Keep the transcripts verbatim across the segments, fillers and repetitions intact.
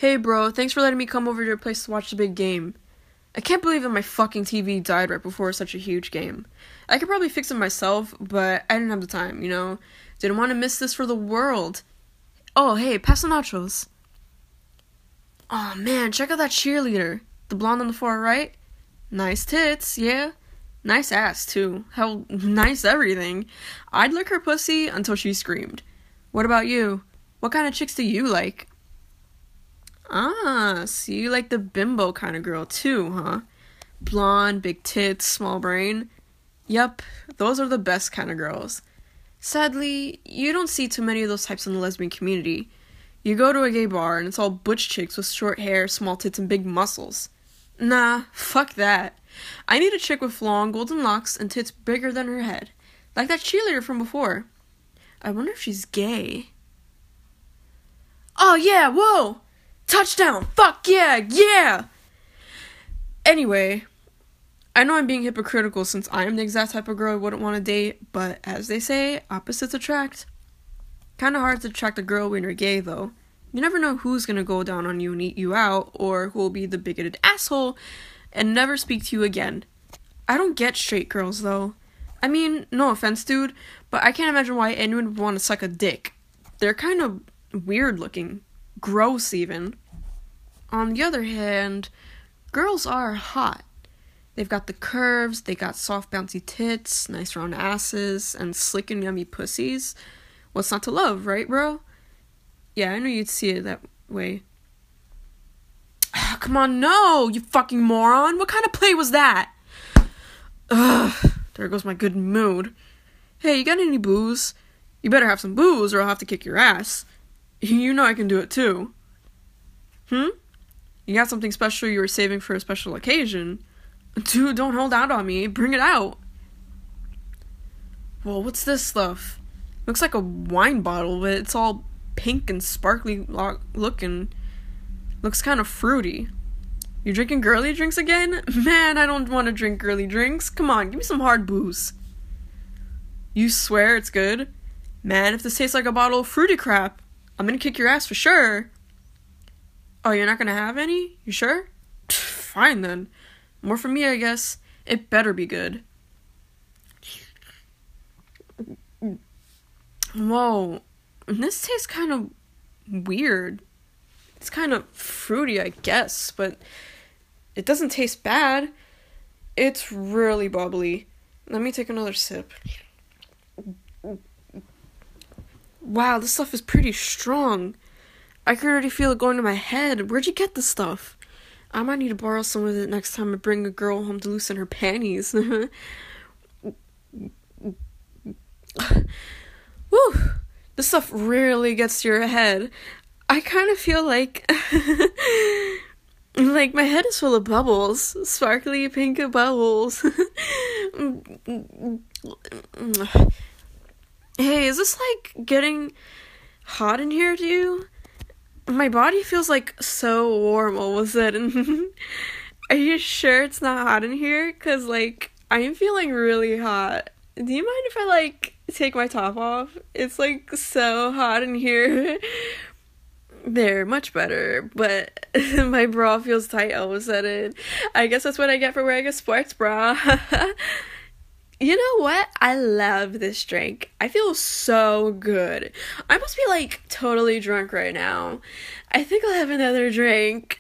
Hey bro, thanks for letting me come over to your place to watch the big game. I can't believe that my fucking T V died right before such a huge game. I could probably fix it myself, but I didn't have the time, you know? Didn't want to miss this for the world. Oh, hey, pass the nachos. Oh man, check out that cheerleader. The blonde on the far right. Nice tits, yeah. Nice ass, too. Hell, nice everything. I'd lick her pussy until she screamed. What about you? What kind of chicks do you like? Ah, so you like the bimbo kind of girl too, huh? Blonde, big tits, small brain. Yup, those are the best kind of girls. Sadly, you don't see too many of those types in the lesbian community. You go to a gay bar and it's all butch chicks with short hair, small tits, and big muscles. Nah, fuck that. I need a chick with long golden locks and tits bigger than her head. Like that cheerleader from before. I wonder if she's gay. Oh yeah, whoa! Touchdown! Fuck yeah! Yeah! Anyway, I know I'm being hypocritical since I am the exact type of girl I wouldn't want to date, but as they say, opposites attract. Kinda hard to attract a girl when you're gay, though. You never know who's gonna go down on you and eat you out, or who will be the bigoted asshole and never speak to you again. I don't get straight girls, though. I mean, no offense, dude, but I can't imagine why anyone would want to suck a dick. They're kind of weird looking. Gross, even. On the other hand, girls are hot. They've got the curves, they got soft bouncy tits, nice round asses, and slick and yummy pussies. What's not to love, right, bro? Yeah, I know you'd see it that way. Come on, no, you fucking moron! What kind of play was that? Ugh, there goes my good mood. Hey, you got any booze? You better have some booze or I'll have to kick your ass. You know I can do it too. Hmm? You got something special you were saving for a special occasion? Dude, don't hold out on me. Bring it out. Whoa, what's this stuff? Looks like a wine bottle, but it's all pink and sparkly lo- looking. Looks kind of fruity. You drinking girly drinks again? Man, I don't want to drink girly drinks. Come on, give me some hard booze. You swear it's good? Man, if this tastes like a bottle of fruity crap, I'm gonna kick your ass for sure. Oh, you're not gonna have any? You sure? Fine then. More for me, I guess. It better be good. Whoa. This tastes kind of weird. It's kind of fruity, I guess, but it doesn't taste bad. It's really bubbly. Let me take another sip. Wow, this stuff is pretty strong. I can already feel it going to my head. Where'd you get this stuff? I might need to borrow some of it next time I bring a girl home to loosen her panties. Woo! This stuff really gets to your head. I kind of feel like... like my head is full of bubbles. Sparkly pink bubbles. Hey, is this like getting hot in here to you? My body feels like so warm all of a sudden. Are you sure it's not hot in here? Cause like, I'm feeling really hot. Do you mind if I like take my top off? It's like so hot in here. There, much better. But my bra feels tight all of a sudden. I guess that's what I get for wearing a sports bra. You know what? I love this drink. I feel so good. I must be like totally drunk right now. I think I'll have another drink.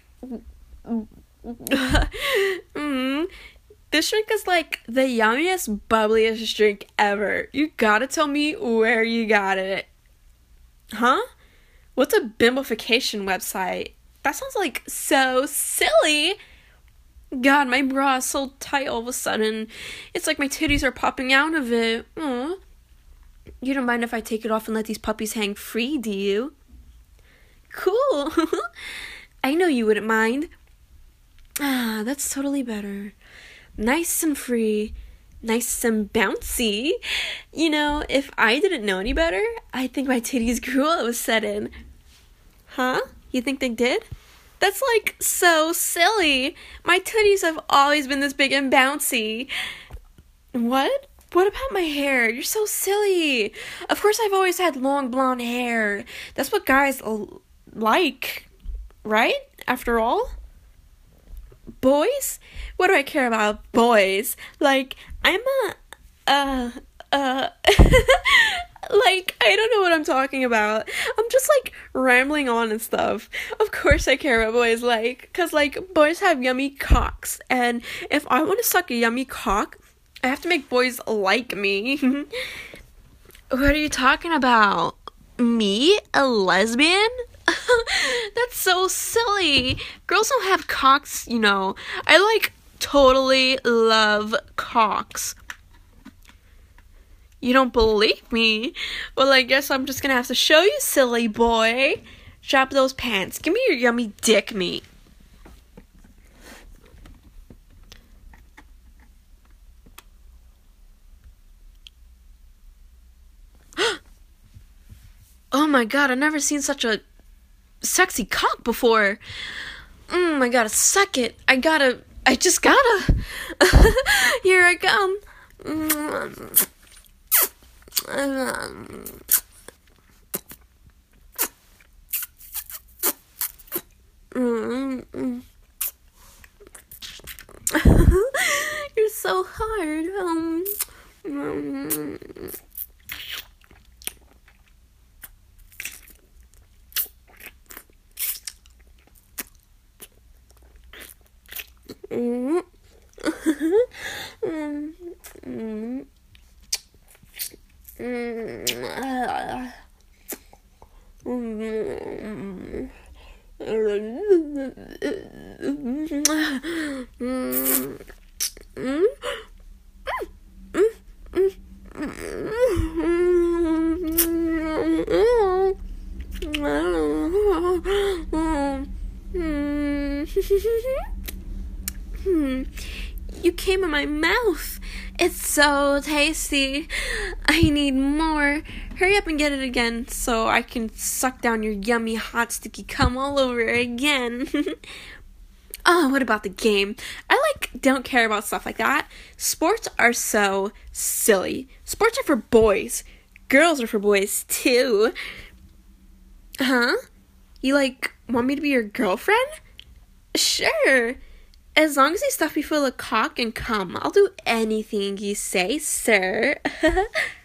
mm. This drink is like the yummiest, bubbliest drink ever. You gotta tell me where you got it. Huh? What's a bimbofication website? That sounds like so silly. God, my bra is so tight all of a sudden. It's like my titties are popping out of it. Aww. You don't mind if I take it off and let these puppies hang free, do you? Cool. I know you wouldn't mind. Ah, that's totally better. Nice and free. Nice and bouncy. You know, if I didn't know any better, I'd think my titties grew all of a sudden. Huh? You think they did? That's, like, so silly. My titties have always been this big and bouncy. What? What about my hair? You're so silly. Of course I've always had long blonde hair. That's what guys l- like. right? After all? Boys? What do I care about boys? Like, I'm a, uh, uh, like, I don't know what I'm talking about. I'm just, like, rambling on and stuff. Of course I care what boys like, because, like, boys have yummy cocks, and if I want to suck a yummy cock, I have to make boys like me. What are you talking about? Me? A lesbian? That's so silly. Girls don't have cocks, you know. I, like, totally love cocks. You don't believe me? Well, I guess I'm just gonna have to show you, silly boy. Drop those pants. Give me your yummy dick meat. Oh my god, I've never seen such a sexy cock before. Mm, I gotta suck it. I gotta, I just gotta. Here I come. You're so hard. Um, You came in my mouth. It's so tasty. I need more. Hurry up and get it again so I can suck down your yummy, hot, sticky cum all over again. Oh, what about the game? I, like, don't care about stuff like that. Sports are so silly. Sports are for boys. Girls are for boys, too. Huh? You, like, want me to be your girlfriend? Sure. As long as you stuff me full of cock and cum, I'll do anything you say, sir.